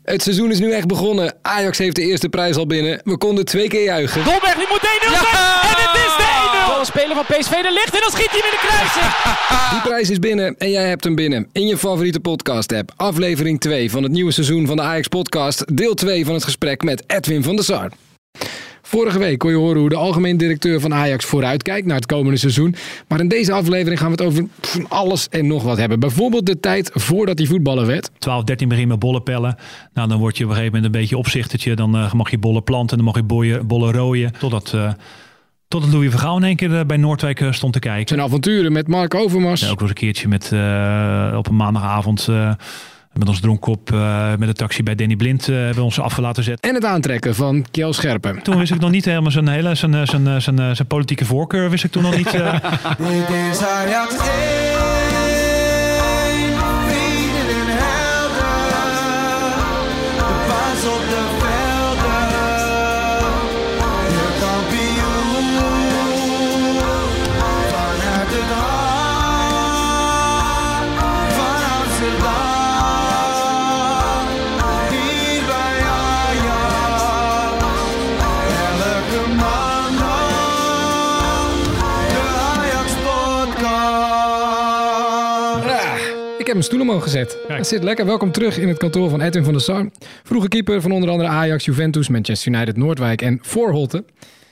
Het seizoen is nu echt begonnen. Ajax heeft de eerste prijs al binnen. We konden 2 keer juichen. Dolberg, die moet 1-0 zijn. En het is de 1-0. Een speler van PSV er ligt en dan schiet hij weer de kruising. Die prijs is binnen en jij hebt hem binnen. In je favoriete podcast-app. Aflevering 2 van het nieuwe seizoen van de Ajax podcast. Deel 2 van het gesprek met Edwin van der Sar. Vorige week kon je horen hoe de algemeen directeur van Ajax vooruitkijkt naar het komende seizoen. Maar in deze aflevering gaan we het over van alles en nog wat hebben. Bijvoorbeeld de tijd voordat hij voetballer werd. 12, 13 begin met bollen pellen. Nou, dan word je op een gegeven moment een beetje opzichtertje. Dan mag je bollen planten, dan mag je bollen rooien. Totdat Louis van Gaal in één keer bij Noordwijk stond te kijken. Zijn avonturen met Mark Overmars. Ja, ook nog eens een keertje met, op een maandagavond... met ons dronkkop met de taxi bij Danny Blind hebben we ons af laten zetten. En het aantrekken van Kjell Scherpen. Toen wist ik nog niet helemaal zijn politieke voorkeur. Wist ik toen nog niet. Dit is Ajax 1. Vrienden en helden. De baas op de velden. De kampioen. Vanuit het hart van Amsterdam. Ik heb een stoel omhoog gezet. Kijk. Dat zit lekker. Welkom terug in het kantoor van Edwin van der Sar. Vroege keeper van onder andere Ajax, Juventus, Manchester United, Noordwijk en Voorholte.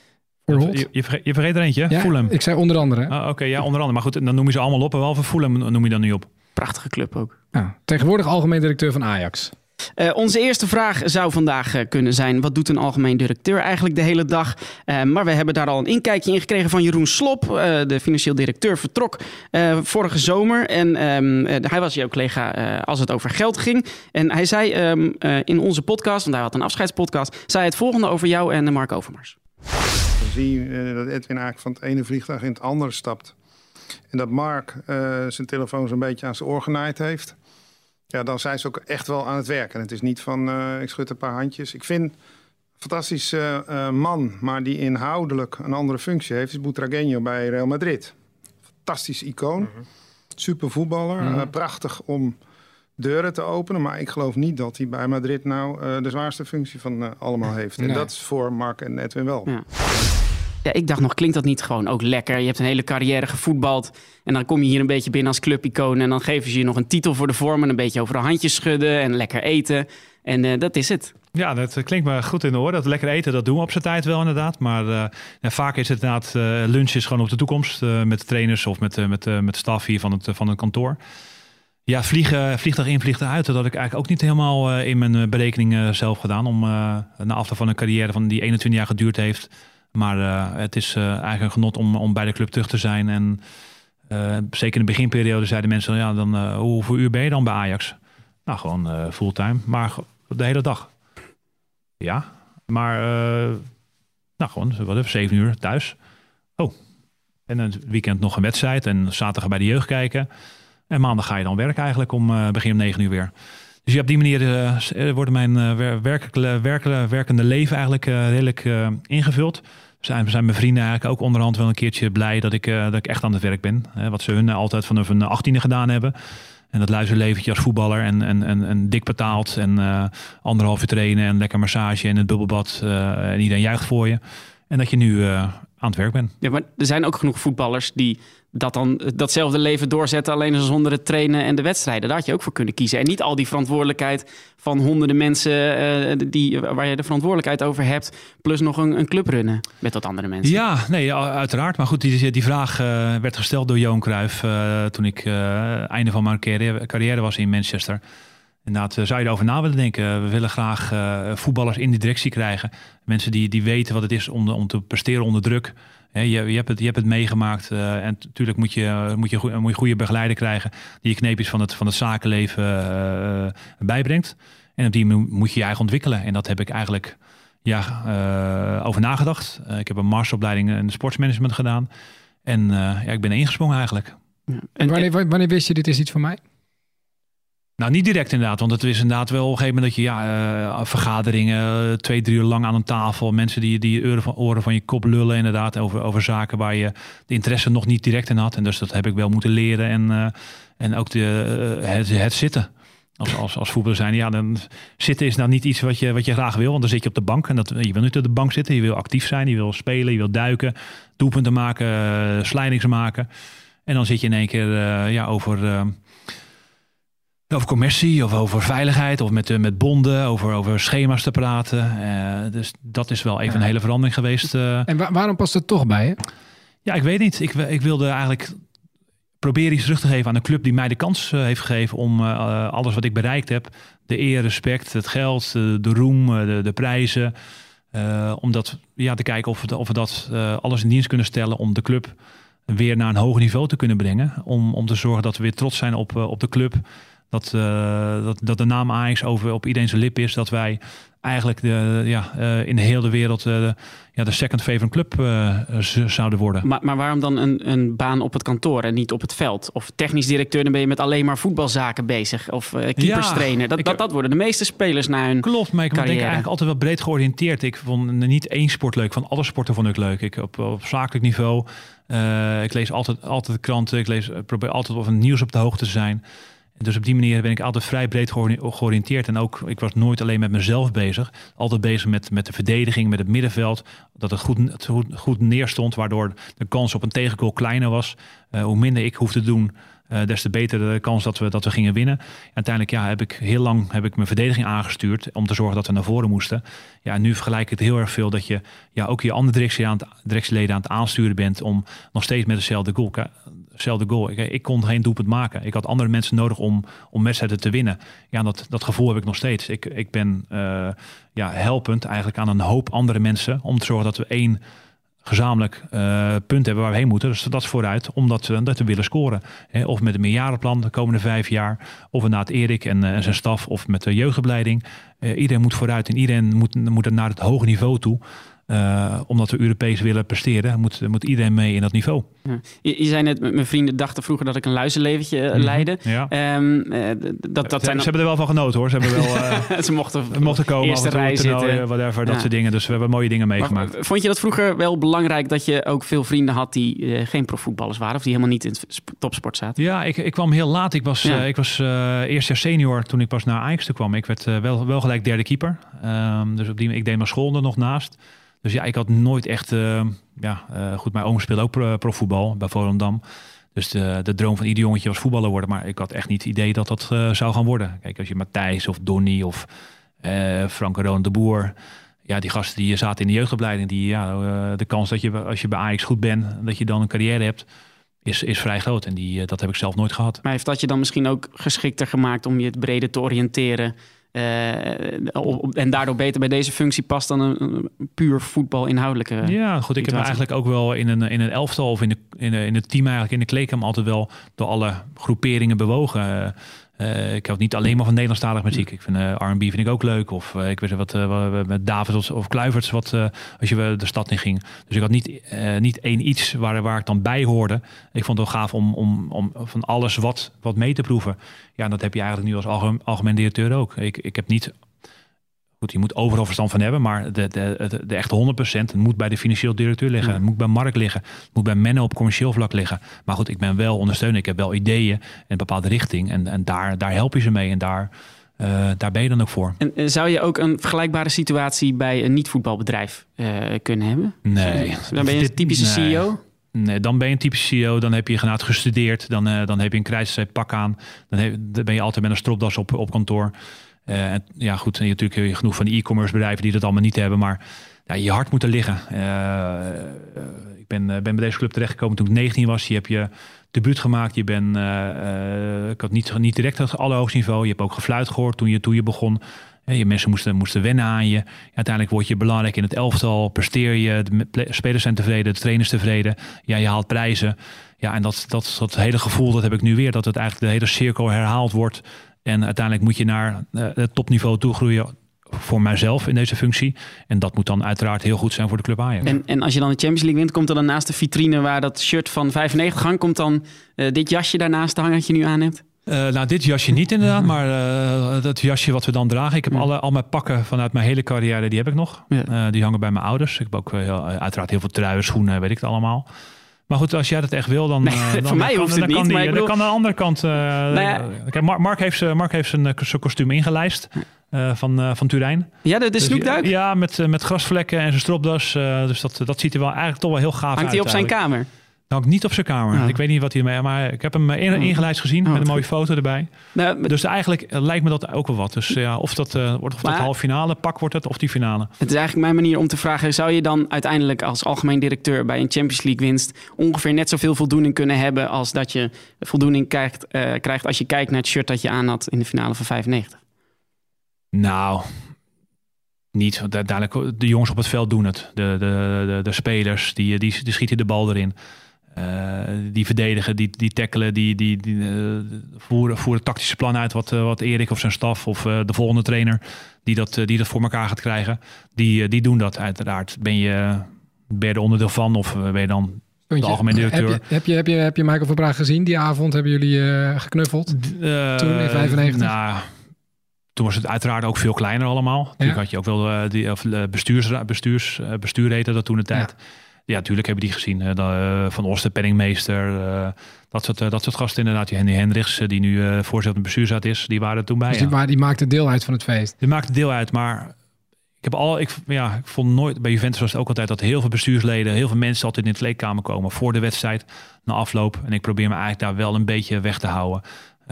Je vergeet er eentje, ja, Fulham. Ik zei onder andere. Oké, ja, onder andere. Maar goed, dan noem je ze allemaal op. En wel voor Fulham noem je dan nu op. Prachtige club ook. Tegenwoordig algemeen directeur van Ajax. Onze eerste vraag zou vandaag kunnen zijn... wat doet een algemeen directeur eigenlijk de hele dag? Maar we hebben daar al een inkijkje in gekregen van Jeroen Slop. De financieel directeur vertrok vorige zomer. En hij was jouw collega als het over geld ging. En hij zei in onze podcast, want hij had een afscheidspodcast... zei het volgende over jou en Mark Overmars. Dan zie je dat Edwin eigenlijk van het ene vliegtuig in het andere stapt. En dat Mark zijn telefoon zo'n beetje aan zijn oor genaaid heeft... Ja, dan zijn ze ook echt wel aan het werken. En het is niet van, ik schud een paar handjes. Ik vind een fantastische man, maar die inhoudelijk een andere functie heeft... is Butragueño bij Real Madrid. Fantastisch icoon. Super voetballer. Prachtig om deuren te openen. Maar ik geloof niet dat hij bij Madrid nou de zwaarste functie van allemaal heeft. Nee. En dat is voor Mark en Edwin wel. Ja. Ja, ik dacht nog, klinkt dat niet gewoon ook lekker? Je hebt een hele carrière gevoetbald en dan kom je hier een beetje binnen als clubicoon... en dan geven ze je nog een titel voor de vorm en een beetje over de handjes schudden en lekker eten. En dat is het. Ja, dat klinkt me goed in de oor. Dat lekker eten, dat doen we op zijn tijd wel inderdaad. Maar vaak is het inderdaad, lunch is gewoon op de toekomst... met de trainers of met staf hier van het kantoor. Ja, vliegtuig in, vliegtuig uit. Dat had ik eigenlijk ook niet helemaal in mijn berekening zelf gedaan... om na afloop van een carrière van die 21 jaar geduurd heeft... Maar het is eigenlijk een genot om bij de club terug te zijn. En zeker in de beginperiode zeiden mensen... Ja, dan, hoeveel uur ben je dan bij Ajax? Nou, gewoon fulltime. Maar de hele dag. Ja, maar nou, gewoon 7 uur thuis. Oh, en een weekend nog een wedstrijd. En zaterdag bij de jeugd kijken. En maandag ga je dan werken eigenlijk begin om 9 uur weer. Dus op die manier wordt mijn werkende leven eigenlijk redelijk ingevuld. Zijn mijn vrienden eigenlijk ook onderhand wel een keertje blij dat ik echt aan het werk ben. Wat ze hun altijd vanaf hun 18e gedaan hebben. En dat luisterleventje als voetballer en dik betaald. En 1,5 uur trainen en lekker massage en het bubbelbad. En iedereen juicht voor je. En dat je nu aan het werk bent. Ja, maar er zijn ook genoeg voetballers die datzelfde leven doorzetten... alleen zonder het trainen en de wedstrijden. Daar had je ook voor kunnen kiezen. En niet al die verantwoordelijkheid van honderden mensen... waar je de verantwoordelijkheid over hebt... plus nog een club runnen met wat andere mensen. Ja, nee, uiteraard. Maar goed, die vraag werd gesteld door Johan Cruijff... toen ik einde van mijn carrière was in Manchester... Inderdaad, zou je erover na willen denken? We willen graag voetballers in de directie krijgen. Mensen die weten wat het is om te presteren onder druk. Je hebt het meegemaakt. En natuurlijk moet je goede begeleider krijgen... die je kneepjes van het zakenleven bijbrengt. En op die moet je je eigen ontwikkelen. En dat heb ik eigenlijk over nagedacht. Ik heb een masteropleiding in de sportsmanagement gedaan. En ik ben ingesprongen eigenlijk. Ja. En wanneer wist je, dit is iets voor mij? Nou, niet direct inderdaad, want het is inderdaad wel op een gegeven moment dat je vergaderingen 2-3 uur lang aan een tafel, mensen die oren van je kop lullen inderdaad over zaken waar je de interesse nog niet direct in had. En dus dat heb ik wel moeten leren en ook het zitten. Als voetballer zijn. Ja, dan zitten is nou niet iets wat je graag wil. Want dan zit je op de bank. En je wil niet op de bank zitten. Je wil actief zijn. Je wil spelen. Je wil duiken. Doelpunten maken. Slijdings maken. En dan zit je in één keer over commercie. Of over veiligheid. Of met bonden. Over schema's te praten. Dus dat is wel even een hele verandering geweest. En waarom past het toch bij je? Ja, ik weet niet. Ik wilde eigenlijk proberen iets terug te geven aan een club die mij de kans heeft gegeven om alles wat ik bereikt heb, de eer, respect, het geld, de roem, de prijzen, om dat te kijken of we dat alles in dienst kunnen stellen om de club weer naar een hoger niveau te kunnen brengen. Om te zorgen dat we weer trots zijn op de club. Dat de naam Ajax op iedereen zijn lip is. Dat wij eigenlijk in de hele wereld de second favorite club zouden worden. Maar waarom dan een baan op het kantoor en niet op het veld? Of technisch directeur, dan ben je met alleen maar voetbalzaken bezig. Of keeperstrainer. Dat worden de meeste spelers na hun Klopt, maar ik denk eigenlijk altijd wel breed georiënteerd. Ik vond niet één sport leuk. Van alle sporten vond ik leuk. Ik op zakelijk niveau. Ik lees altijd de kranten. Ik probeer altijd over het nieuws op de hoogte te zijn. Dus op die manier ben ik altijd vrij breed georiënteerd. En ook, ik was nooit alleen met mezelf bezig. Altijd bezig met de verdediging, met het middenveld. Dat het goed neerstond, waardoor de kans op een tegengoal kleiner was. Hoe minder ik hoefde te doen, des te beter de kans dat we gingen winnen. En uiteindelijk heb ik heel lang mijn verdediging aangestuurd om te zorgen dat we naar voren moesten. Ja, en nu vergelijk ik het heel erg veel dat je ook je andere directieleden aan het aansturen bent om nog steeds met dezelfde goal. Ik kon geen doelpunt maken. Ik had andere mensen nodig om wedstrijden te winnen. Ja, dat gevoel heb ik nog steeds. Ik ben helpend eigenlijk aan een hoop andere mensen om te zorgen dat we één gezamenlijk punt hebben waar we heen moeten. Dus dat is vooruit, omdat we willen scoren. Of met een meerjarenplan de komende 5 jaar. Of inderdaad Erik en zijn staf. Of met de jeugdopleiding. Iedereen moet vooruit en iedereen moet naar het hoge niveau toe. Omdat we Europees willen presteren, moet iedereen mee in dat niveau. Ja. Je zei net, mijn vrienden dachten vroeger dat ik een luizenleventje leidde. Ja. Ze hebben er wel van genoten hoor. Ze hebben wel ze mochten komen eerste rij zitten. Whatever, dat soort dingen. Dus we hebben mooie dingen meegemaakt. Maar vond je dat vroeger wel belangrijk dat je ook veel vrienden had die geen profvoetballers waren? Of die helemaal niet in topsport zaten? Ja, ik kwam heel laat. Ik was eerst jaar senior toen ik pas naar Ajax toe kwam. Ik werd wel gelijk derde keeper. Dus ik deed mijn school er nog naast. Dus ik had nooit echt... goed, mijn oom speelde ook profvoetbal bij Volendam. Dus de droom van ieder jongetje was voetballer worden. Maar ik had echt niet het idee dat dat zou gaan worden. Kijk, als je Matthijs of Donny of Frank Roon de Boer... Ja, die gasten die zaten in de jeugdopleiding. De kans dat je, als je bij Ajax goed bent, dat je dan een carrière hebt... Is vrij groot. En dat heb ik zelf nooit gehad. Maar heeft dat je dan misschien ook geschikter gemaakt om je het breder te oriënteren... en daardoor beter bij deze functie past dan een puur voetbal inhoudelijke Ja, goed. Ik heb eigenlijk ook wel in een elftal of in het team eigenlijk in de kleedkamer altijd wel door alle groeperingen bewogen. Ik houd niet alleen maar van Nederlandstalige muziek. Ik vind R&B vind ik ook leuk. Of ik weet wat met David of Kluiverts als je de stad in ging. Dus ik had niet één iets waar ik dan bij hoorde. Ik vond het wel gaaf om van alles wat mee te proeven. Ja, dat heb je eigenlijk nu als algemeen directeur ook. Ik heb niet... Goed, je moet overal verstand van hebben, maar de echte 100% het moet bij de financieel directeur liggen. Het moet bij Mark liggen. Het moet bij Menno op commercieel vlak liggen. Maar goed, ik ben wel ondersteuner. Ik heb wel ideeën en een bepaalde richting. En daar help je ze mee en daar ben je dan ook voor. En zou je ook een vergelijkbare situatie bij een niet-voetbalbedrijf kunnen hebben? Nee. Dan ben je een typische CEO? Nee, dan ben je een typische CEO. Dan heb je inderdaad gestudeerd. Dan heb je een krijtstreep pak aan. Dan ben je altijd met een stropdas op kantoor. Goed, en natuurlijk heb je genoeg van de e-commerce bedrijven die dat allemaal niet hebben, maar je hart moet er liggen. Ik ben bij deze club terechtgekomen toen ik 19 was. Je hebt je debuut gemaakt. Je bent, ik had niet direct het allerhoogste niveau. Je hebt ook gefluit gehoord toen je begon. Je mensen moesten wennen aan je. Uiteindelijk word je belangrijk in het elftal. Presteer je. De spelers zijn tevreden. De trainers tevreden. Ja, je haalt prijzen. Ja, en dat hele gevoel dat heb ik nu weer. Dat het eigenlijk de hele cirkel herhaald wordt. En uiteindelijk moet je naar het topniveau toe groeien voor mijzelf in deze functie. En dat moet dan uiteraard heel goed zijn voor de club Ajax. En als je dan de Champions League wint, komt er dan naast de vitrine waar dat shirt van 95 hangt, komt dan dit jasje daarnaast te hangen dat je nu aan hebt? Dit jasje niet inderdaad, maar dat jasje wat we dan dragen. Ik heb al mijn pakken vanuit mijn hele carrière, die heb ik nog. Ja. Die hangen bij mijn ouders. Ik heb ook uiteraard heel veel truien, schoenen, weet ik het allemaal. Maar goed, als jij dat echt wil, dan... voor mij hoeft het niet. Maar dan kan aan de andere kant... Mark heeft zijn kostuum ingelijst van Turijn. Ja, de snoekduik? Ja, met grasvlekken en zijn stropdas. Dus dat ziet er wel eigenlijk toch wel heel gaaf uit. Hangt hij op zijn kamer? Nou, niet op zijn kamer. Oh. Ik weet niet wat hij ermee... Maar ik heb hem ingelijst gezien met een mooie foto erbij. Dus eigenlijk lijkt me dat ook wel wat. Dus ja, of dat halve finale pak wordt het, of die finale. Het is eigenlijk mijn manier om te vragen... zou je dan uiteindelijk als algemeen directeur... bij een Champions League winst... ongeveer net zoveel voldoening kunnen hebben... als dat je voldoening krijgt als je kijkt naar het shirt dat je aan had... in de finale van 95? Nou... Niet, want uiteindelijk de jongens op het veld doen het. De spelers, die schieten de bal erin. Die verdedigen, die tackelen, die voeren tactische plan uit wat Erik of zijn staf of de volgende trainer die dat voor elkaar gaat krijgen. Die doen dat uiteraard. Ben je er onderdeel van of ben je dan de algemeen directeur? Heb je Michael Verbraak gezien? Die avond hebben jullie geknuffeld? Toen in 95? Nou, toen was het uiteraard ook veel kleiner allemaal. Natuurlijk had je ook wel bestuur heette dat toen de tijd. Ja, natuurlijk hebben die gezien. Van Osten, Penningmeester, dat soort gasten inderdaad. Die Henry Hendricks, die nu voorzitter van de bestuursraad is, die waren er toen bij. Dus die maakte deel uit van het feest? Die maakte deel uit, maar ik vond nooit, bij Juventus was het ook altijd dat heel veel bestuursleden, heel veel mensen altijd in de kleedkamer komen voor de wedstrijd, na afloop. En ik probeer me eigenlijk daar wel een beetje weg te houden.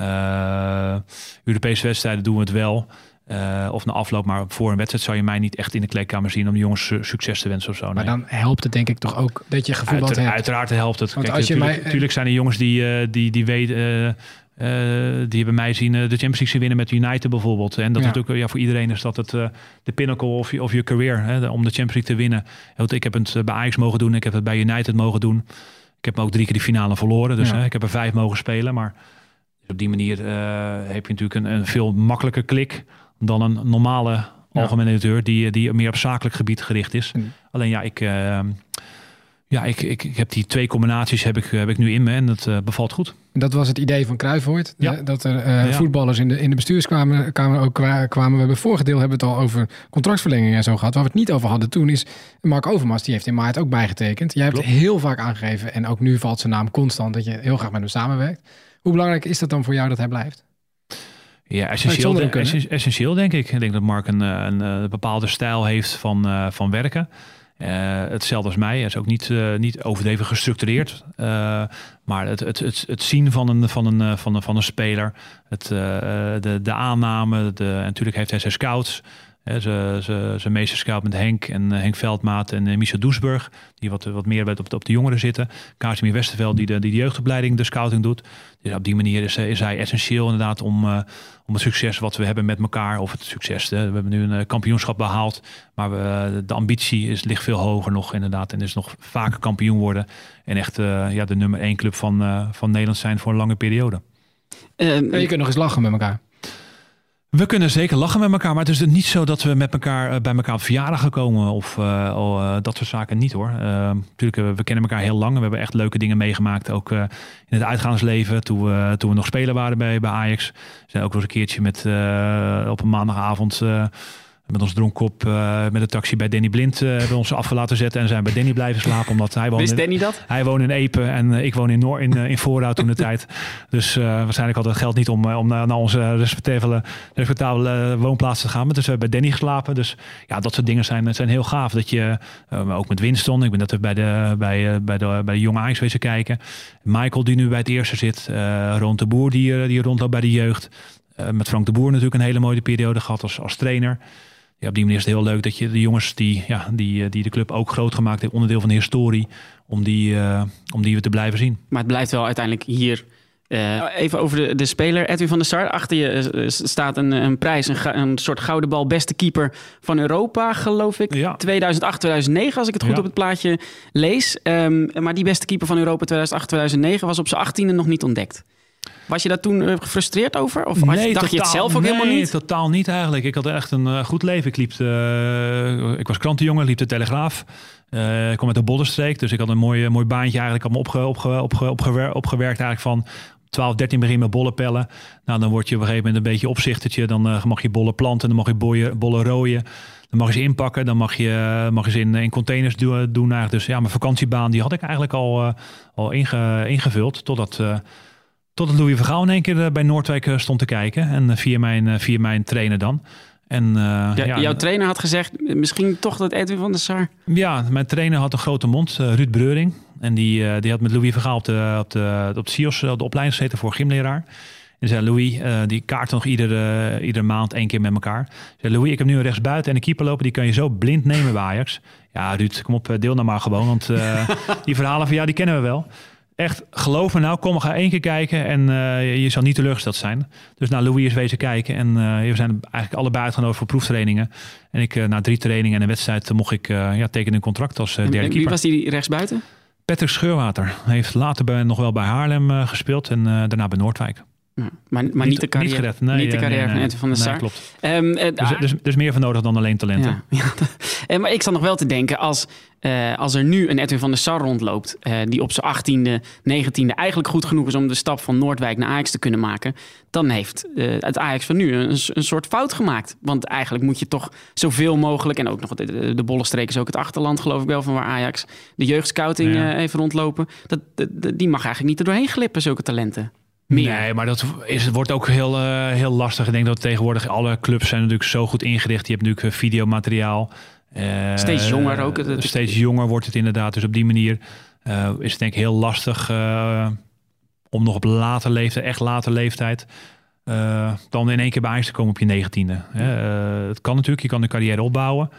Europese wedstrijden doen we het wel. Of na afloop, maar voor een wedstrijd zou je mij niet echt in de kleedkamer zien om de jongens succes te wensen of zo. Nee. Maar dan helpt het denk ik toch ook dat je gevoetbald hebt? Uiteraard helpt het. Kijk, natuurlijk zijn er jongens die weten... die hebben mij zien de Champions League zien winnen met United bijvoorbeeld. En dat natuurlijk voor iedereen is dat het de pinnacle of je career, om de Champions League te winnen. Ik heb het bij Ajax mogen doen, ik heb het bij United mogen doen. Ik heb ook 3 keer die finale verloren, dus ik heb er 5 mogen spelen. Maar op die manier heb je natuurlijk een veel makkelijker klik dan een normale algemene directeur die meer op zakelijk gebied gericht is. Alleen ik heb die 2 combinaties heb ik nu in me en dat bevalt goed. Dat was het idee van Cruijff ooit. Dat er voetballers in de bestuurskamer ook kwamen. We hebben vorige deel hebben we het al over contractverlenging en zo gehad. Waar we het niet over hadden toen is Mark Overmars. Die heeft in maart ook bijgetekend. Jij hebt het heel vaak aangegeven en ook nu valt zijn naam constant dat je heel graag met hem samenwerkt. Hoe belangrijk is dat dan voor jou dat hij blijft? Ja, essentieel denk ik. Ik denk dat Mark een bepaalde stijl heeft van werken. Hetzelfde als mij. Hij is ook niet overdreven gestructureerd. Maar het zien van een speler. De aanname. En natuurlijk heeft hij zijn scouts. Zijn meester scout met Henk Veldmaat en Michel Doesburg. Die wat meer op de jongeren zitten. Casimir Westerveld die de jeugdopleiding, de scouting doet. Dus op die manier is hij essentieel inderdaad om het succes wat we hebben met elkaar. Of het succes. We hebben nu een kampioenschap behaald. Maar de ambitie ligt veel hoger nog inderdaad. En is nog vaker kampioen worden. En echt de nummer 1 club van Nederland zijn voor een lange periode. Je kunt nog eens lachen met elkaar. We kunnen zeker lachen met elkaar, maar het is niet zo dat we met elkaar bij elkaar op verjaardag gekomen of dat soort zaken niet hoor. Natuurlijk, we kennen elkaar heel lang. We hebben echt leuke dingen meegemaakt, ook in het uitgaansleven toen we nog speler waren bij Ajax. We zijn ook wel eens een keertje op een maandagavond met ons dronkkop met de taxi bij Danny Blind hebben we ons af laten zetten en zijn bij Danny blijven slapen. Omdat hij woonde. Wist Danny dat? Hij woonde in Epe en ik woon in Voorhout toen de tijd. Dus waarschijnlijk had het geld niet om naar onze respectabele woonplaats te gaan. Maar dus we hebben bij Danny geslapen. Dus ja, dat soort dingen zijn heel gaaf. Dat je ook met Winston. Ik ben dat bij de jonge Ajax wezen kijken. Michael die nu bij het eerste zit. Ron de Boer die rondloopt bij de jeugd. Met Frank de Boer natuurlijk een hele mooie periode gehad als trainer. Ja, op die manier is het heel leuk dat je de jongens die de club ook groot gemaakt heeft, onderdeel van de historie, om die weer te blijven zien. Maar het blijft wel uiteindelijk hier. Even over de speler Edwin van der Sar. Achter je staat een prijs, een soort gouden bal beste keeper van Europa, geloof ik. Ja. 2008, 2009, als ik het goed op het plaatje lees. Maar die beste keeper van Europa 2008, 2009 was op zijn 18e nog niet ontdekt. Was je daar toen gefrustreerd over? Of dacht je het zelf ook helemaal niet? Nee, totaal niet eigenlijk. Ik had echt een goed leven. Ik was krantenjongen, liep de Telegraaf. Ik kom uit de Bollenstreek, dus ik had een mooi baantje eigenlijk. Ik had me opgewerkt eigenlijk van 12, 13 begin met bollen pellen. Nou, dan word je op een gegeven moment een beetje opzichtertje. Dan mag je bollen planten, dan mag je bollen rooien. Dan mag je ze inpakken, dan mag je ze in containers doen eigenlijk. Dus ja, mijn vakantiebaan die had ik eigenlijk al ingevuld. Totdat Louis van Gaal in één keer bij Noordwijk stond te kijken. En via mijn trainer dan. En, jouw trainer had gezegd, misschien toch dat Edwin van der Sar? Ja, mijn trainer had een grote mond, Ruud Breuring. En die had met Louis van Gaal op de CIOS, de opleiding gezeten voor gymleraar. En zei Louis, die kaart nog iedere maand 1 keer met elkaar. Zei Louis, ik heb nu een rechtsbuiten en een keeper lopen, die kan je zo blind nemen bij Ajax. Ja, Ruud, kom op, deel nou maar gewoon, want die verhalen van jou, die kennen we wel. Echt, geloof me nou, kom, ga 1 keer kijken en je zal niet teleurgesteld zijn. Dus Louis is wezen kijken en we zijn eigenlijk allebei uitgenodigd voor proeftrainingen. En ik na 3 trainingen en een wedstrijd mocht ik tekenen een contract als derde keeper. Wie was die rechtsbuiten? Patrick Scheurwater. Hij heeft later nog wel bij Haarlem gespeeld en daarna bij Noordwijk. Ja, maar niet de carrière, gered. Nee, niet de carrière van Edwin van der Sar. Klopt. Dus er is meer van nodig dan alleen talenten. Ja. Maar ik zat nog wel te denken, als er nu een Edwin van der Sar rondloopt, die op zijn 18e, 19e eigenlijk goed genoeg is om de stap van Noordwijk naar Ajax te kunnen maken, dan heeft het Ajax van nu een soort fout gemaakt. Want eigenlijk moet je toch zoveel mogelijk, en ook nog de Bollenstreek is ook het achterland, geloof ik wel, van waar Ajax de jeugdscouting even rondlopen. Die mag eigenlijk niet er doorheen glippen, zulke talenten. Meer. Nee, maar wordt ook heel lastig. Ik denk dat tegenwoordig alle clubs zijn natuurlijk zo goed ingericht. Je hebt natuurlijk videomateriaal. Steeds jonger ook. Steeds jonger wordt het inderdaad. Dus op die manier is het denk ik heel lastig om nog op later leeftijd dan in één keer bij Ajax te komen op je 19e. Het kan natuurlijk. Je kan een carrière opbouwen.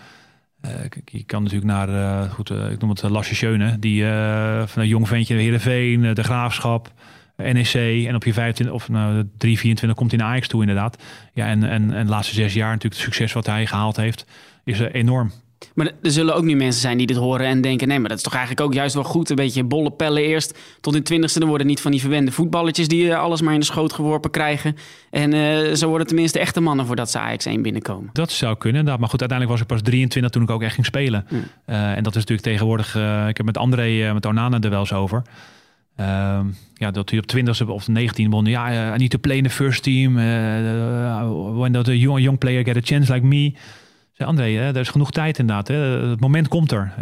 Je kan natuurlijk naar, ik noem het Lasse Schöne, die van een jong ventje, Heerenveen, de Graafschap, NEC en op je 25 of 24 komt hij naar Ajax toe inderdaad. Ja, en de laatste 6 jaar natuurlijk het succes wat hij gehaald heeft is enorm. Maar er zullen ook nu mensen zijn die dit horen en denken, nee, maar dat is toch eigenlijk ook juist wel goed. Een beetje bollen pellen eerst tot in 20e. Dan worden niet van die verwende voetballetjes die alles maar in de schoot geworpen krijgen. En zo worden tenminste echte mannen voordat ze Ajax 1 binnenkomen. Dat zou kunnen, inderdaad. Maar goed, uiteindelijk was ik pas 23 toen ik ook echt ging spelen. En dat is natuurlijk tegenwoordig, ik heb met André, met Onana er wel eens over. Dat hij op 20 of 19 begon. I need to play in the first team. When the young player get a chance like me. Zei André, er is genoeg tijd inderdaad. Het moment komt er.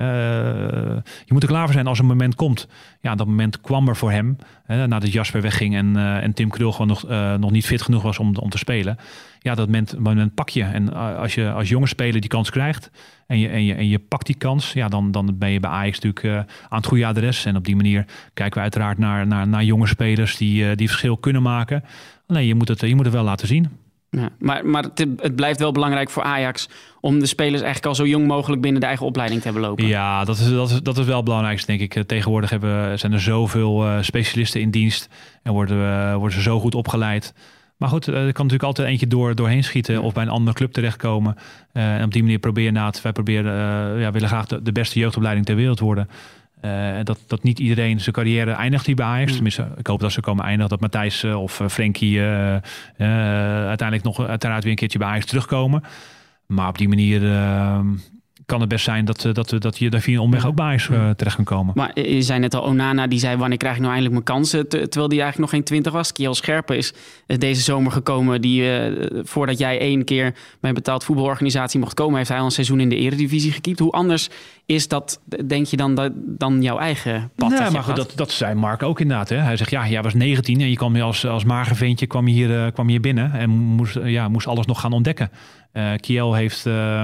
Je moet er klaar voor zijn als een moment komt. Ja, dat moment kwam er voor hem. Nadat Jasper wegging en Tim Krul gewoon nog niet fit genoeg was om te spelen. Ja, dat moment pak je. En als je als jonge speler die kans krijgt en je pakt die kans, ja, dan ben je bij Ajax natuurlijk aan het goede adres. En op die manier kijken we uiteraard naar jonge spelers die verschil kunnen maken. Nee, je moet het wel laten zien. Ja, maar het blijft wel belangrijk voor Ajax om de spelers eigenlijk al zo jong mogelijk binnen de eigen opleiding te hebben lopen. Ja, dat is wel het belangrijkste, denk ik. Tegenwoordig zijn er zoveel specialisten in dienst en worden ze zo goed opgeleid. Maar goed, er kan natuurlijk altijd eentje doorheen schieten of bij een andere club terechtkomen. En op die manier willen graag de beste jeugdopleiding ter wereld worden. Dat niet iedereen zijn carrière eindigt hier bij Ajax. Tenminste, ik hoop dat ze komen eindigen. Dat Matthijs of Frenkie uiteindelijk nog uiteraard weer een keertje bij Ajax terugkomen. Maar op die manier kan het best zijn dat je daar via een omweg ook bij Ajax terecht kan komen. Maar je zei net al, Onana die zei, wanneer krijg ik nou eindelijk mijn kansen? Terwijl die eigenlijk nog geen 20 was. Kiel Scherpen is deze zomer gekomen. Die voordat jij 1 keer bij een betaald voetbalorganisatie mocht komen, heeft hij al een seizoen in de Eredivisie gekiept. Hoe anders is dat, denk je, dan jouw eigen pad? Nee, maar goed, dat zei Mark ook inderdaad. Hè? Hij zegt, jij was 19 en je kwam als mager ventje kwam hier binnen en moest alles nog gaan ontdekken. Kiel heeft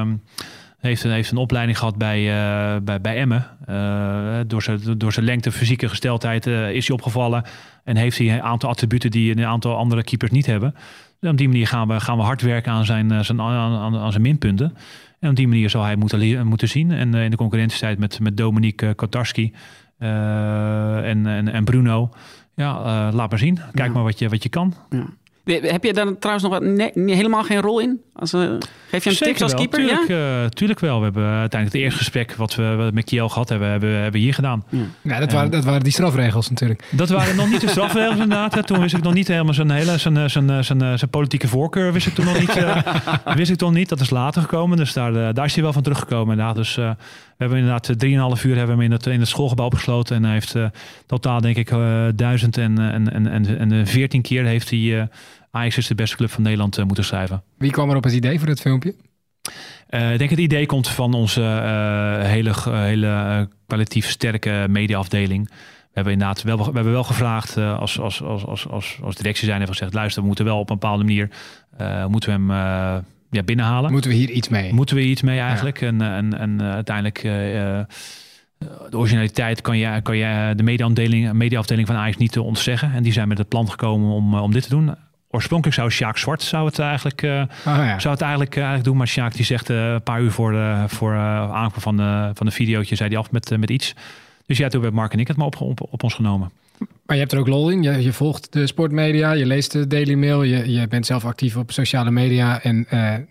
een opleiding gehad bij Emmen. Door zijn lengte, fysieke gesteldheid is hij opgevallen. En heeft hij een aantal attributen die een aantal andere keepers niet hebben. En op die manier gaan we hard werken aan zijn minpunten. En op die manier zal hij moeten zien. En in de concurrentiestijd met Dominique Kotarski en Bruno. Ja, laat maar zien. Kijk maar wat je kan. Ja. Heb je daar trouwens nog helemaal geen rol in? Geef je een tips als keeper? Tuurlijk wel. We hebben uiteindelijk het eerste gesprek wat we met Kiel gehad hebben we hier gedaan. Ja, dat waren die strafregels natuurlijk. Dat waren nog niet de strafregels inderdaad. Toen wist ik nog niet helemaal zijn politieke voorkeur. Wist ik toen nog niet. Dat is later gekomen. Dus daar is hij wel van teruggekomen inderdaad. Dus we hebben inderdaad 3,5 uur hebben we hem in het schoolgebouw opgesloten. En hij heeft totaal denk ik 1014 keer heeft hij Ajax is de beste club van Nederland moeten schrijven. Wie kwam er op het idee voor dit filmpje? Ik denk het idee komt van onze hele kwalitatief sterke mediaafdeling. We hebben inderdaad wel gevraagd als directie zijn en gezegd, luister, we moeten wel op een bepaalde manier moeten we hem binnenhalen. Moeten we hier iets mee? Moeten we hier iets mee eigenlijk. Ja. En uiteindelijk de originaliteit kan je de mediaafdeling van Ajax niet ontzeggen. En die zijn met het plan gekomen om dit te doen. Oorspronkelijk zou Sjaak Zwart het eigenlijk doen. Maar Sjaak die zegt een paar uur voor aankomen van de videootje, zei hij af met iets. Dus ja, toen hebben Mark en ik het maar op ons genomen. Maar je hebt er ook lol in. Je volgt de sportmedia, je leest de Daily Mail, je bent zelf actief op sociale media. En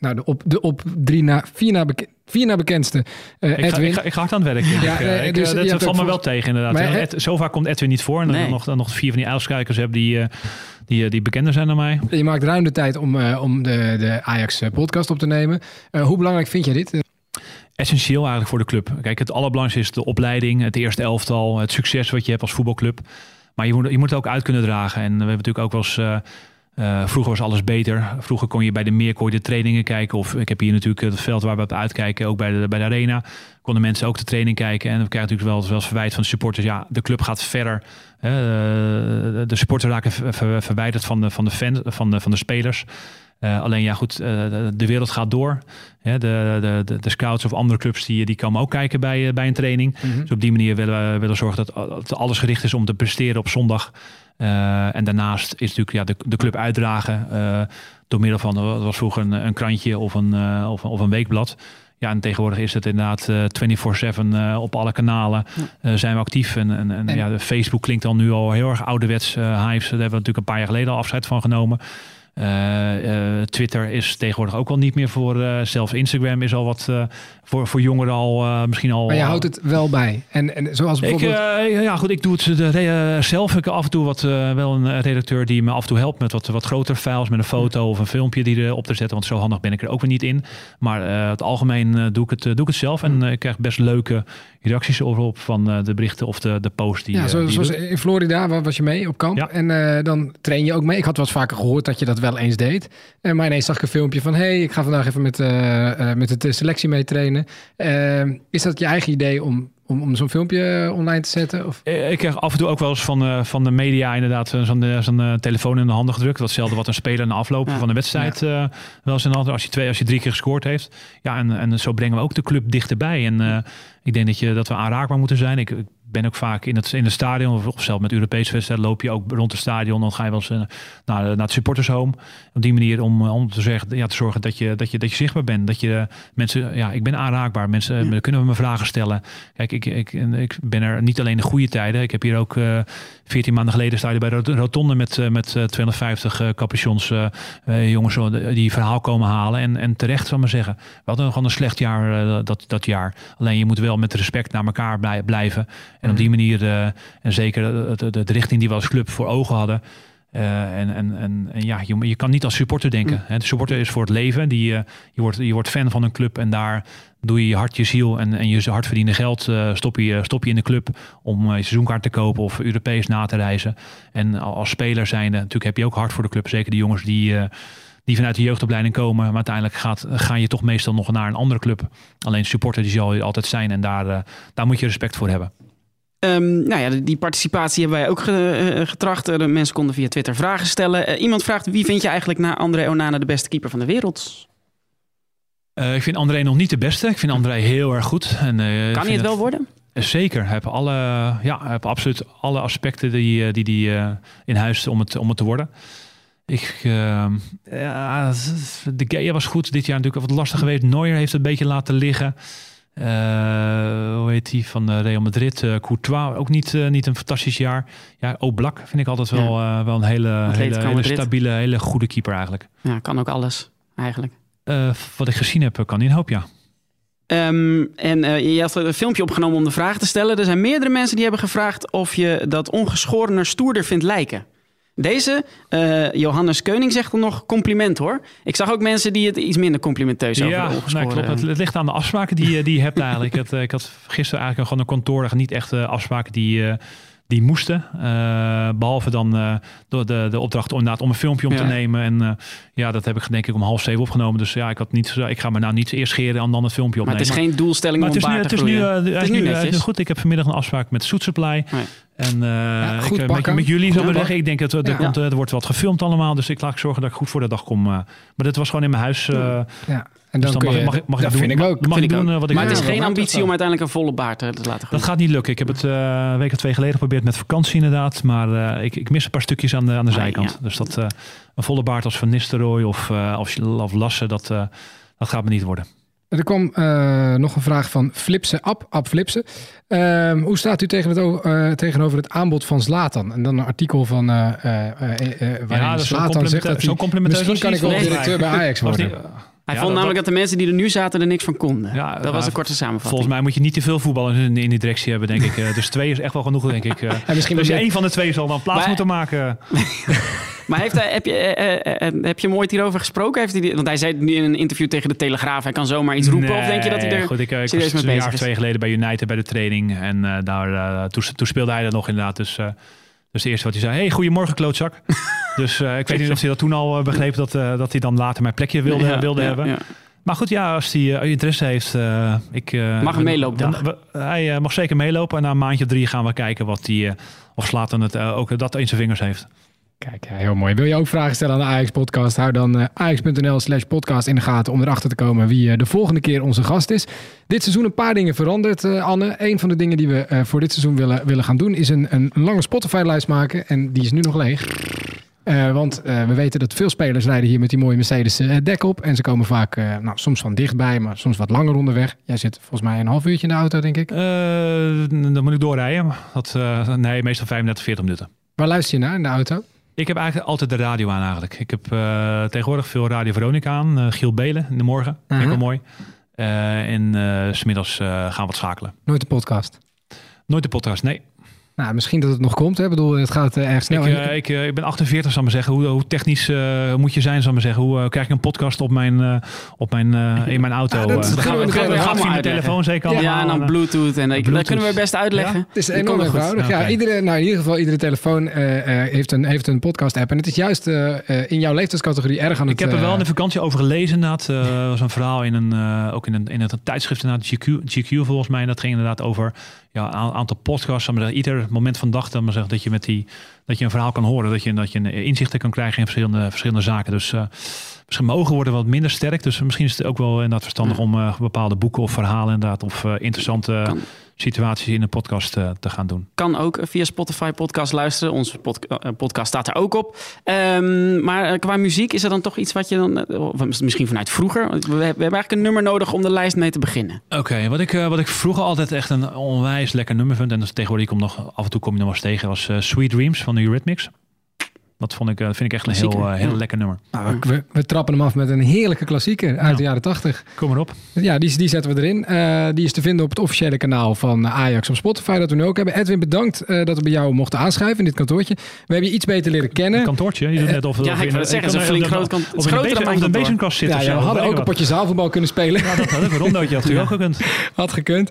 de 4 na bekendste Edwin. Ik ga hard aan het werk. Dat valt me wel tegen inderdaad. Maar, zo vaak komt Edwin niet voor. En dan nog 4 van die uitschuikers hebben die bekender zijn dan mij. Je maakt ruim de tijd om de Ajax podcast op te nemen. Hoe belangrijk vind je dit? Essentieel eigenlijk voor de club. Kijk, het allerbelangrijkste is de opleiding, het eerste elftal, het succes wat je hebt als voetbalclub. Maar je moet het ook uit kunnen dragen. En we hebben natuurlijk ook wel eens vroeger was alles beter. Vroeger kon je bij de Meer de trainingen kijken. Of ik heb hier natuurlijk het veld waar we op uitkijken. Ook bij de Arena konden mensen ook de training kijken. En we krijgen natuurlijk wel eens verwijt van de supporters. Ja, de club gaat verder. De supporters raken verwijderd van de fans, van de spelers. Alleen ja goed, de wereld gaat door. De scouts of andere clubs die komen ook kijken bij een training. Mm-hmm. Dus op die manier willen we zorgen dat alles gericht is om te presteren op zondag. En daarnaast is natuurlijk de club uitdragen door middel van, dat was vroeger een krantje of een weekblad. Ja, en tegenwoordig is het inderdaad 24/7 op alle kanalen zijn we actief. En de Facebook klinkt dan nu al heel erg ouderwets. Hives, daar hebben we natuurlijk een paar jaar geleden al afscheid van genomen. Twitter is tegenwoordig ook al niet meer voor. Zelfs Instagram is al wat voor jongeren al misschien al. Maar je houdt het wel bij. En zoals bijvoorbeeld. Ik doe het zelf. Ik heb af en toe wel een redacteur die me af en toe helpt met wat grotere files, met een foto of een filmpje die erop te zetten. Want zo handig ben ik er ook weer niet in. Maar het algemeen doe ik het zelf. En ik krijg best leuke reacties op van de berichten of de post die. Ja, zoals in Florida was je mee op kamp. Ja. En dan train je ook mee. Ik had wel eens vaker gehoord dat je dat wel eens deed. Maar ineens zag ik een filmpje van, ik ga vandaag even met de selectie mee trainen. Is dat je eigen idee om zo'n filmpje online te zetten? Of? Ik krijg af en toe ook wel eens van de media inderdaad zo'n telefoon in de handen gedrukt. Datzelfde wat een speler na afloop van de wedstrijd wel eens in de hand. Als je 3 keer gescoord heeft. Ja, en zo brengen we ook de club dichterbij. En ik denk dat we aanraakbaar moeten zijn. Ik ben ook vaak in het stadion, of zelfs met Europese wedstrijden loop je ook rond het stadion. Dan ga je wel eens naar het supportershome. Op die manier om te zorgen dat je zichtbaar bent. Dat je mensen, ik ben aanraakbaar. Mensen kunnen me vragen stellen. Kijk, ik ben er niet alleen in goede tijden. Ik heb hier ook 14 maanden geleden sta je bij de Rotonde met 250 capuchons jongens die verhaal komen halen. En terecht zal ik maar zeggen. We hadden gewoon een slecht jaar dat jaar. Alleen je moet wel met respect naar elkaar blijven. En op die manier, en zeker de richting die we als club voor ogen hadden. Je kan niet als supporter denken. De supporter is voor het leven. Je wordt fan van een club en daar doe je je hart, je ziel en je hard verdiende geld stop je in de club om je seizoenkaart te kopen of Europees na te reizen. En als speler zijnde, natuurlijk heb je ook hart voor de club. Zeker de jongens die vanuit de jeugdopleiding komen. Maar uiteindelijk ga je toch meestal nog naar een andere club. Alleen supporter die zal je altijd zijn en daar moet je respect voor hebben. Die participatie hebben wij ook getracht. De mensen konden via Twitter vragen stellen. Iemand vraagt, wie vind je eigenlijk na André Onana de beste keeper van de wereld? Ik vind André nog niet de beste. Ik vind André heel erg goed. En, kan hij het wel worden? Zeker. Hij heeft absoluut alle aspecten die in huis om het te worden. De Gea was goed dit jaar natuurlijk wat lastig geweest. Neuer heeft het een beetje laten liggen. Hoe heet die van Real Madrid? Courtois, ook niet een fantastisch jaar. Ja, Oblak vind ik altijd wel een hele stabiele, hele goede keeper eigenlijk. Ja, kan ook alles eigenlijk. Wat ik gezien heb, kan hij een hoop, ja. Je had een filmpje opgenomen om de vraag te stellen. Er zijn meerdere mensen die hebben gevraagd of je dat ongeschorener stoerder vindt lijken. Deze, Johannes Keuning, zegt er nog compliment hoor. Ik zag ook mensen die het iets minder complimenteus over de ongeschoren... Ja, klopt. Het ligt aan de afspraken die je hebt eigenlijk. Ik had gisteren eigenlijk gewoon een kantoor niet echt afspraken die moesten. Behalve dan door de opdracht om een filmpje om te nemen. En dat heb ik denk ik om 6:30 opgenomen. Dus ja, ik ga me nou niet eerst scheren en dan het filmpje opnemen. Maar het is geen doelstelling om baard te groeien. Het is nu netjes. Goed, ik heb vanmiddag een afspraak met Soet Supply. Nee. En met jullie zou ik zeggen, ik denk dat er wordt wat gefilmd allemaal. Dus ik laat zorgen dat ik goed voor de dag kom. Maar dit was gewoon in mijn huis. En dan dus dan mag ik dat doen. Vind ik ook. Mag ik doen wat ik maar wil. het is geen ambitie om uiteindelijk een volle baard te laten groeien. Dat gaat niet lukken. Ik heb het een week of 2 geleden geprobeerd met vakantie inderdaad. Maar ik mis een paar stukjes aan de zijkant. Ja. Dus dat een volle baard als Van Nistelrooy of Lasse, dat gaat me niet worden. Er kwam nog een vraag van Flipse, Ab Flipse. Hoe staat u tegenover het aanbod van Zlatan? En dan een artikel van waarin Zlatan zegt dat hij... Misschien kan ik wel directeur bij Ajax worden. Hij vond namelijk dat de mensen die er nu zaten er niks van konden. Ja, dat was een korte samenvatting. Volgens mij moet je niet te veel voetballers in die directie hebben, denk ik. Dus 2 is echt wel genoeg, denk ik. Misschien dus één van de 2 zal dan plaats moeten maken. Maar heb je hem ooit hierover gesproken? Want hij zei nu in een interview tegen de Telegraaf, hij kan zomaar iets roepen. Of denk je dat hij er serieus mee bezig is? Een jaar of 2 geleden bij United bij de training. En toen speelde hij er nog inderdaad. Dus het eerste wat hij zei, hey, goedemorgen klootzak. Dus ik weet niet of hij dat toen al begreep dat hij dan later mijn plekje wilde hebben. Ja. Maar goed, als hij interesse heeft... mag hem meelopen? Hij mag zeker meelopen. En na een maandje 3 gaan we kijken of Zlatan het ook dat in zijn vingers heeft. Kijk, heel mooi. Wil je ook vragen stellen aan de Ajax podcast? Hou dan ajax.nl/podcast in de gaten om erachter te komen wie de volgende keer onze gast is. Dit seizoen een paar dingen veranderd, Anne. Een van de dingen die we voor dit seizoen willen gaan doen is een lange Spotify-lijst maken. En die is nu nog leeg. Want we weten dat veel spelers rijden hier met die mooie Mercedes dek op. En ze komen vaak soms van dichtbij, maar soms wat langer onderweg. Jij zit volgens mij een half uurtje in de auto, denk ik. Dan moet ik doorrijden. Meestal 35, 40 minuten. Waar luister je naar in de auto? Ik heb eigenlijk altijd de radio aan eigenlijk. Ik heb tegenwoordig veel Radio Veronica aan. Giel Belen in de morgen. Vind ik wel mooi. En 's middags gaan we wat schakelen. Nooit de podcast? Nooit de podcast, nee. Nou, misschien dat het nog komt. Hè? Ik bedoel, het gaat erg snel. Ik ben 48, zal ik maar zeggen. Hoe technisch moet je zijn, zal ik maar zeggen. Hoe krijg ik een podcast in mijn auto? Dat gaat via mijn telefoon zeker allemaal. Ja, en dan Bluetooth. En dat kunnen we best uitleggen. Ja? Het is enorm eenvoudig. Ja, in ieder geval, iedere telefoon heeft een podcast-app. En het is juist in jouw leeftijdscategorie erg aan het... Ik heb er wel in de vakantie over gelezen inderdaad. Er was een verhaal in een tijdschrift inderdaad. GQ volgens mij. En dat ging inderdaad over... Ja, een aantal podcasts, ieder moment van de dag dat je dat je een verhaal kan horen, dat je een inzichten kan krijgen in verschillende zaken. Dus misschien mijn ogen worden wat minder sterk. Dus misschien is het ook wel inderdaad verstandig om bepaalde boeken of verhalen inderdaad of interessante situaties in een podcast te gaan doen. Kan ook via Spotify podcast luisteren. Onze podcast staat er ook op. Maar qua muziek is er dan toch iets wat je dan... misschien vanuit vroeger. We hebben eigenlijk een nummer nodig om de lijst mee te beginnen. Oké, wat ik vroeger altijd echt een onwijs lekker nummer vind. En dus tegenwoordig af en toe kom je nog wel eens tegen. Was Sweet Dreams van de Eurythmics. Dat vind ik echt een heel lekker nummer. Nou, we trappen hem af met een heerlijke klassieker uit de jaren 80. Kom maar op. Ja, die zetten we erin. Die is te vinden op het officiële kanaal van Ajax op Spotify, dat we nu ook hebben. Edwin, bedankt dat we bij jou mochten aanschuiven in dit kantoortje. We hebben je iets beter leren kennen. Een kantoortje? Je doet net of ik wil zeggen, het is een flink groot kantoor. Het is groter dan mijn bezemkast zit. Ja, we hadden ook een potje zaalvoetbal kunnen spelen. Ja, dat had een rondootje had ook gekund. Had gekund.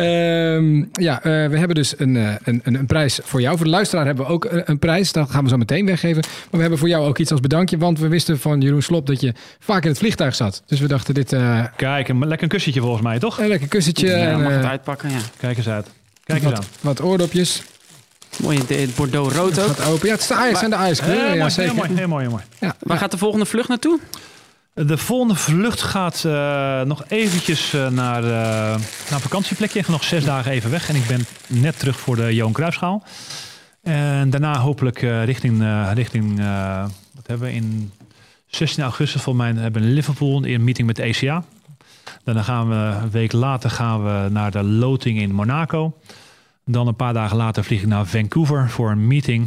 We hebben dus een prijs voor jou. Voor de luisteraar hebben we ook een prijs. Dat gaan we zo meteen weggeven. Maar we hebben voor jou ook iets als bedankje, want we wisten van Jeroen Slop dat je vaak in het vliegtuig zat. Dus we dachten dit... Kijk, lekker kussentje volgens mij, toch? Een lekker kussentje. Ja, mag het uitpakken, ja. Kijk eens uit. Kijk eens aan. Wat oordopjes. Mooi, het Bordeaux rood ook. Gaat open. Ja, het is de Ajax en de Ajax-kleuren. Ja, zeker. Heel mooi. Ja. Waar gaat de volgende vlucht naartoe? De volgende vlucht gaat nog eventjes naar een vakantieplekje. Ik ga nog 6 dagen even weg. En ik ben net terug voor de Johan Cruijffschaal. En daarna hopelijk richting wat hebben we in 16 augustus volgens mij hebben we in Liverpool een meeting met de ECA. Daarna gaan we een week later naar de loting in Monaco. Dan een paar dagen later vlieg ik naar Vancouver voor een meeting.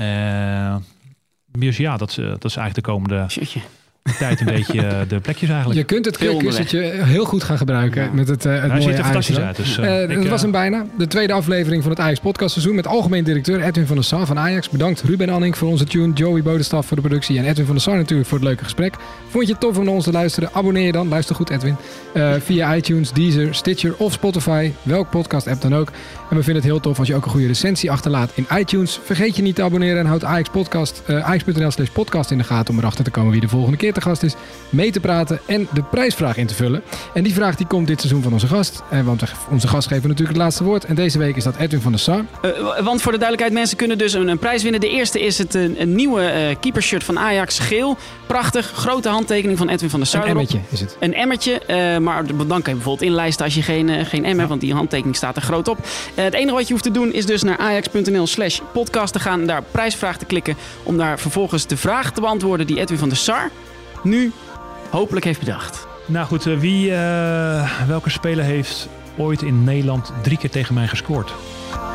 Dus ja, dat is eigenlijk de komende tijd een beetje de plekjes eigenlijk. Je kunt het kussentje heel goed gaan gebruiken met het mooie Hij ziet er fantastisch Ajax. uit. Dus, het was hem bijna. De tweede aflevering van het Ajax podcastseizoen met algemeen directeur Edwin van der Sar van Ajax. Bedankt Ruben Anning voor onze tune, Joey Bodestaf voor de productie en Edwin van der Sar natuurlijk voor het leuke gesprek. Vond je het tof om naar ons te luisteren? Abonneer je dan, luister goed Edwin, via iTunes, Deezer, Stitcher of Spotify. Welk podcast app dan ook. En we vinden het heel tof als je ook een goede recensie achterlaat in iTunes. Vergeet je niet te abonneren en houd ajax.nl/podcast in de gaten om erachter te komen wie de volgende keer te gast is, mee te praten en de prijsvraag in te vullen. En die vraag die komt dit seizoen van onze gast. Want onze gast geeft natuurlijk het laatste woord. En deze week is dat Edwin van der Sar. Want voor de duidelijkheid, mensen kunnen dus een prijs winnen. De eerste is een nieuwe keepershirt van Ajax, geel. Prachtig, grote handtekening van Edwin van der Sar. Een emmertje is het. Een emmertje, maar dan kan je bijvoorbeeld inlijsten als je geen M hebt, want die handtekening staat er groot op. Het enige wat je hoeft te doen is dus naar ajax.nl/podcast te gaan, daar prijsvraag te klikken, om daar vervolgens de vraag te beantwoorden die Edwin van der Sar nu hopelijk heeft bedacht. Nou goed, welke speler heeft ooit in Nederland 3 keer tegen mij gescoord?